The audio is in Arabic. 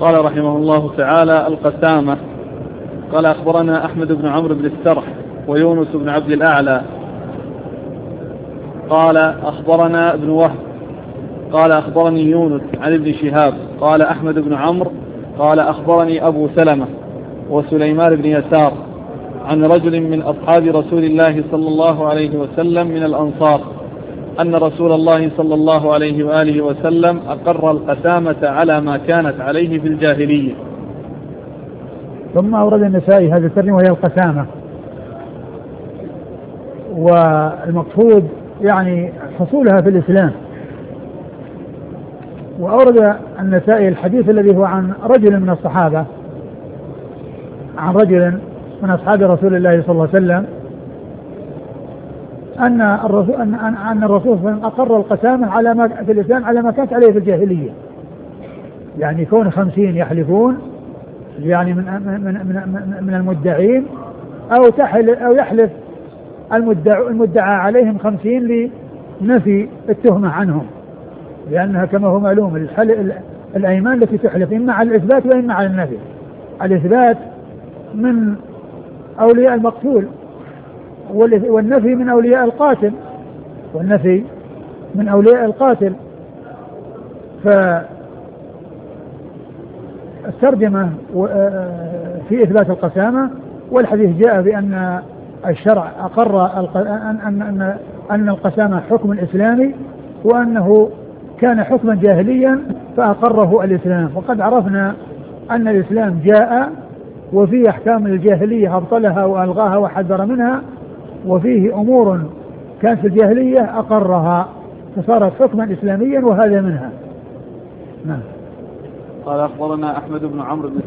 قال رحمه الله تعالى: القسامة. قال: أخبرنا أحمد بن عمرو بن السرح ويونس بن عبد الأعلى قال أخبرنا ابن وهب قال أخبرني يونس عن ابن شهاب قال أحمد بن عمرو قال أخبرني أبو سلمة وسليمان بن يسار عن رجل من أصحاب رسول الله صلى الله عليه وسلم من الأنصار أن رسول الله صلى الله عليه وآله وسلم أقر القسامة على ما كانت عليه في الجاهلية. ثم أورد النسائي هذا الترجمة وهي القسامة، والمقصود يعني حصولها في الإسلام. وأورد النسائي الحديث الذي هو عن رجل من الصحابة، عن رجل من أصحاب رسول الله صلى الله عليه وسلم أن الرسول أقر القسامة على ما في الإسلام على ما كانت عليه في الجاهلية، يعني كون 50 يحلفون يعني من المدعين أو يحلف المدعى عليهم 50 لنفي التهمة عنهم، لأنها كما هو معلوم الأيمان التي تحلف إما على الإثبات وإما على النفي. الإثبات من أولياء المقتول، والنفي من أولياء القاتل، والنفي من أولياء القاتل. فالترجمة في إثبات القسامة، والحديث جاء بأن الشرع أقر أن القسامة حكم إسلامي، وأنه كان حكما جاهليا فأقره الإسلام. وقد عرفنا أن الإسلام جاء وفيه أحكام الجاهلية أبطلها وألغاها وحذر منها، وفيه أمور كانت في الجاهلية أقرها فصارت حكما إسلاميا، وهذا منها. قال: أخبرنا أحمد بن عمرو بن